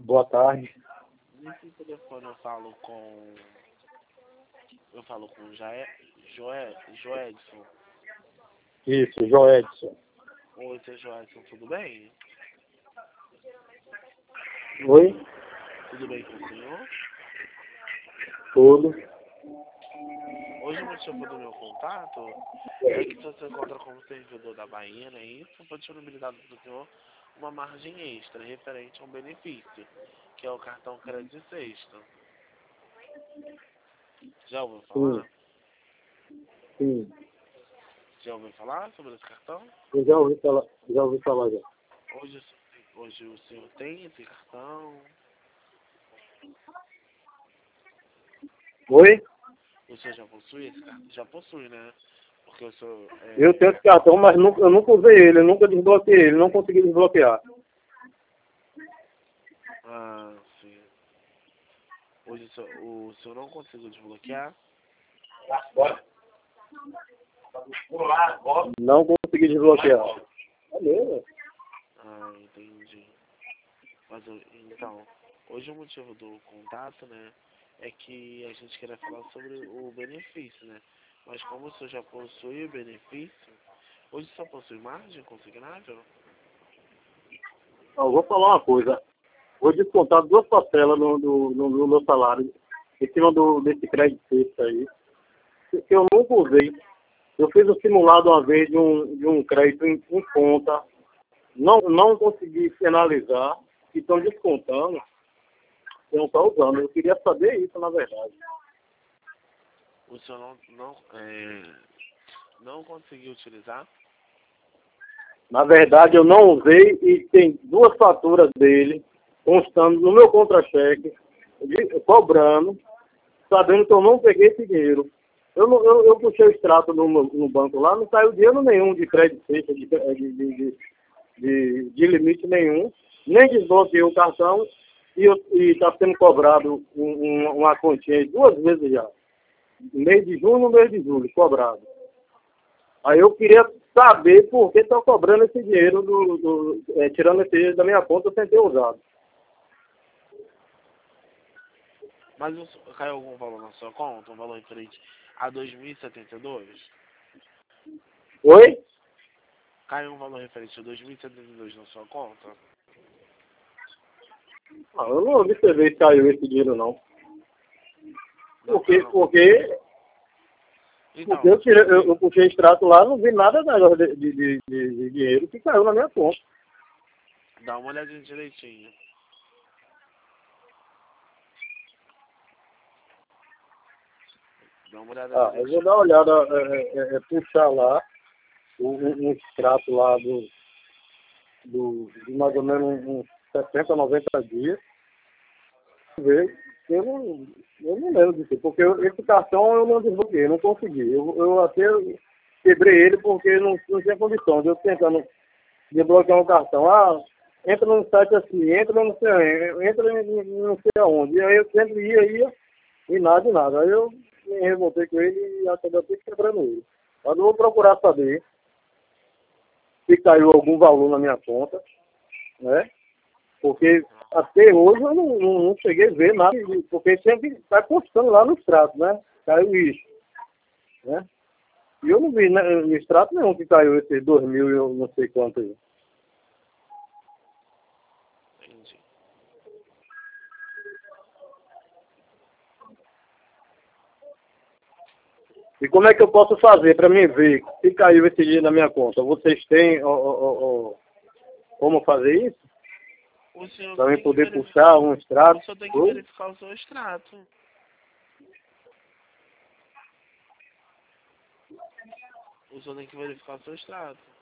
Boa tarde. Nesse telefone eu falo com Joedson. Isso, Joedson. Oi, seu Joedson, tudo bem? Oi? Tudo bem com o senhor? Tudo. Hoje o motivo do meu contato é que você encontra como servidor da Bahia, né? Isso foi disponibilizado para o senhor uma margem extra referente a um benefício, que é o cartão crédito sexta. Já ouviu falar? Sim. Já ouviu falar sobre esse cartão? Eu já ouvi falar já. Hoje o senhor tem esse cartão? Oi? O senhor já possui esse cartão? Já possui, né? Porque o senhor... Eu tenho esse cartão, mas eu nunca usei ele, eu nunca desbloqueei ele, não consegui desbloquear. Ah, sim. Hoje o senhor não conseguiu desbloquear? Não consegui desbloquear. Ah, entendi. Mas então, hoje o motivo do contato, né, é que a gente queria falar sobre o benefício, né? Mas como o senhor já possui o benefício, hoje só possui margem consignável? Eu vou falar uma coisa. Vou descontar 2 parcelas no meu salário, em cima desse crédito sexta aí, que eu nunca usei. Eu fiz um simulado uma vez de um crédito em conta, não consegui finalizar, e estão descontando, eu não estou usando. Eu queria saber isso, na verdade. O senhor não conseguiu utilizar? Na verdade, eu não usei e tem 2 faturas dele constando no meu contra-cheque, cobrando, sabendo que eu não peguei esse dinheiro. Eu puxei o extrato no banco lá, não saiu dinheiro nenhum de crédito feito, de limite nenhum, nem desbloqueei o cartão e está sendo cobrado uma quantia aí 2 vezes já. No mês de junho e no mês de julho, cobrado. Aí eu queria saber por que estão cobrando esse dinheiro, tirando esse dinheiro da minha conta sem ter usado. Mas caiu algum valor na sua conta? Um valor referente a 2.072? Oi? Caiu um valor referente a 2.072 na sua conta? Não, eu não observei se caiu esse dinheiro, não. Não, Porque então, eu puxei extrato lá, não vi nada de dinheiro que caiu na minha conta. dá uma olhadinha direitinho. Dá uma olhada Eu direitinho. vou dar uma olhada, puxar lá um extrato lá de mais ou menos uns 70, 90 dias. Ver. Eu não lembro disso, porque esse cartão eu não desbloqueei, não consegui. Eu até quebrei ele porque não tinha condição de eu tentando desbloquear um cartão. Entra num site assim, entra não sei aonde. E aí eu sempre ia, e nada. Aí eu me revoltei com ele e acabei até quebrando ele. Mas eu vou procurar saber se caiu algum valor na minha conta, né? Porque até hoje eu não cheguei a ver nada, porque sempre está constando lá no extrato, né? Caiu isso, né? E eu não vi no extrato nenhum que caiu esses 2.000 e eu não sei quanto aí. Entendi. E como é que eu posso fazer para mim ver se caiu esse dinheiro na minha conta? Vocês têm como fazer isso? O senhor Para mim tem que poder verificar, puxar um extrato? o senhor tem que verificar o seu extrato. O senhor tem que verificar o seu extrato.